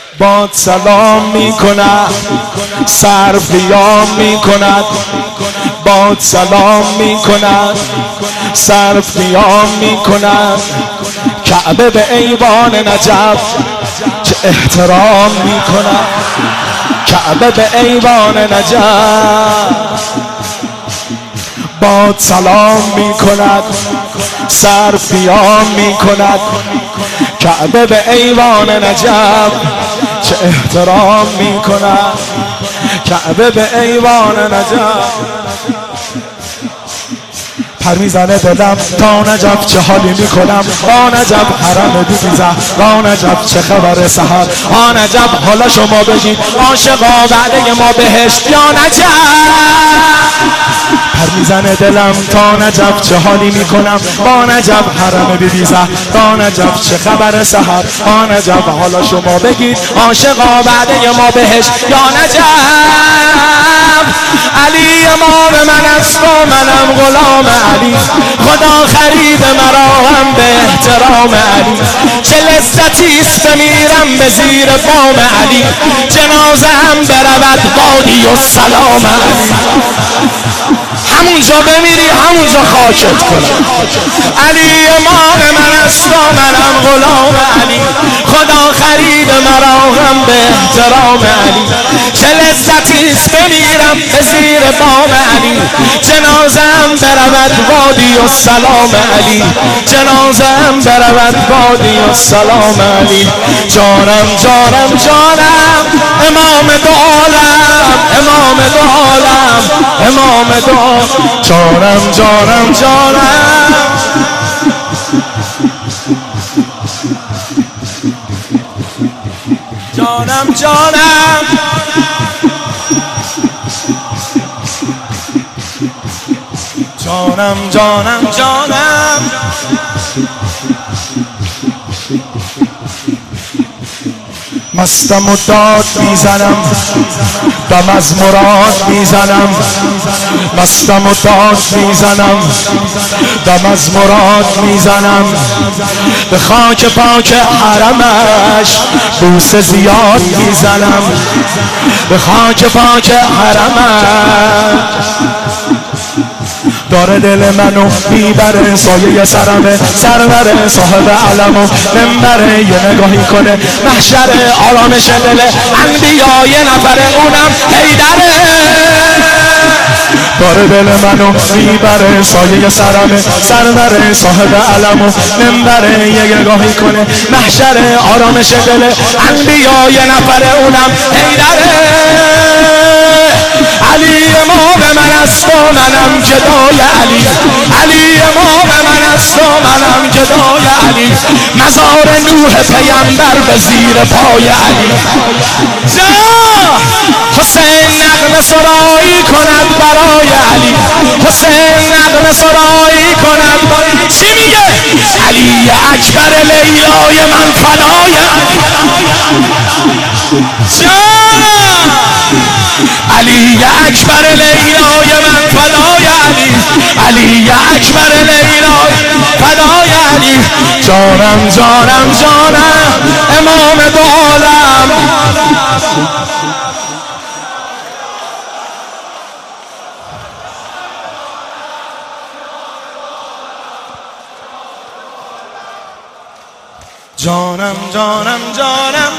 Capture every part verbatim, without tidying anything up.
باد سلام می کند سر قیام می کند باد سلام می کند سر قیام می کند کعبه به ایوان نجف چه احترام می کند کعبه به ایوان نجف باد سلام می کند سر قیام می کند کعبه به ایوان نجف چه احترام می کند کعبه به ایوان نجف پر میزنه دلم تا نجف چه حالی میکنم آ نجف حرم بیبیزه آ نجف چه خبر سحر آ نجف حالا شما بگید عاشقا بعده ما بهشت یا نجف پر میزنه دلم تا نجف چه حالی میکنم آ نجف حرم بیبیزه آ نجف چه خبر سحر آ نجف حالا شما بگید عاشقا بعده ما بهشت یا نجف علی امام من است و منم غلام علی خدا خرید مرا هم به احترام علی چه لذتی است بمیرم به زیر بام علی جنازه هم برود بادی و سلام علی همونجا بمیری همونجا خاکت کنم علی امام من است و منم غلام علی خدا خرید مرا هم به احترام علی چه لذتی است بمیرم به زیر بام علی جنازه هم برود وادی و سلام علی جنازه هم برود وادی و سلام علی جانم جانم جانم امام دو عالم امام دو عالم امام دو جانم جانم جانم جانم جانم جانم جانم جانم مستم و داد میزنم دم از مراد میزنم مستم و داد میزنم دم از مراد میزنم به خاک پاک حرمش بوسه زیاد میزنم به خاک پاک حرمش داره دل منو میبره سایه سرمه سرور صاحب علم و منبره یه نگاهی کنه محشر آرامش دل انبیا یه نفره اونم حیدره داره دل منو میبره سایه سرمه سرور صاحب علم و منبره یه نگاهی کنه محشر آرامش دل انبیا یه نفره اونم حیدره علی امام من است و منم جدای علی علی امام من است و منم جدای علی مزار نوح پیامبر به زیر پای علی جا حسین نغمه سرایی کند برای علی حسین نغمه سرایی کند برای چی میگه علی اکبر لیلای من فدای علی جا علی اکبر لیلای من فدای علی علی اکبر لیلای فدای علی جانم جانم جانم امام دو عالم جانم جانم جانم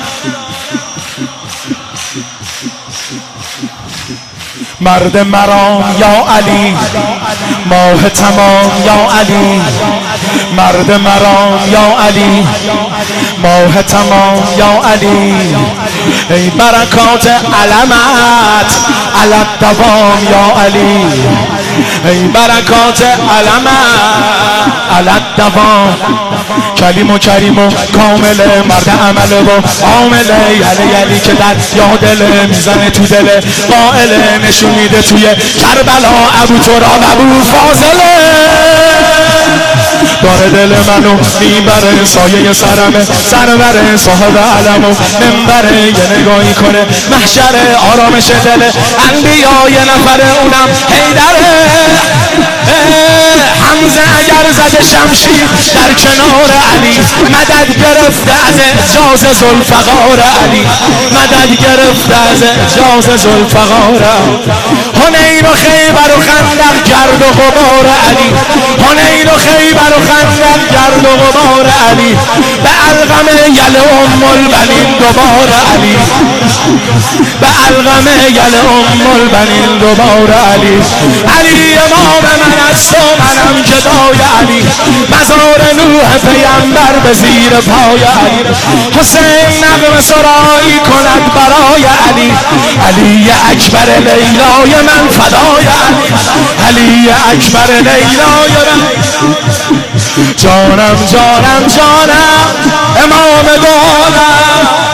مرد مرام یا علی ماه تمام یا علی مرد مرام یا علی ماه تمام یا علی ای برکات علمت علی دوام یا علی ای برکات علمت علی دوام کلیم و کریم و کامل مرد عمل و عامل یلی یلی که در یادل میزنه تو دل قائل نشون میده توی کربلا ابو تراب ابو فاضله داره دل منو میبره سایه سرمه سرور صاحب علم و منبره یه نگاهی کنه محشر آرامش دل انبیا یه نفر اونم حیدره حمزه اگر زده شمشیر در کنار علی مدد گرفته از اعجاز ذوالفقار علی مدد گرفته از اعجاز ذوالفقار حنین و خیبر و خندق گرد و غبار علی حنین و خیبر و خندق گرد و غبار علی به القم یل ام البنین دوبار علی به القم یل ام البنین دوبار علی علی امام من است و منم جدای علی مزار نوح پیمبر به زیر پای علی حسین نغمه سرایی کند برای علی علی اکبر لیلای من فدای علی علی اکبر لیلای من جانم جانم جانم امام دولت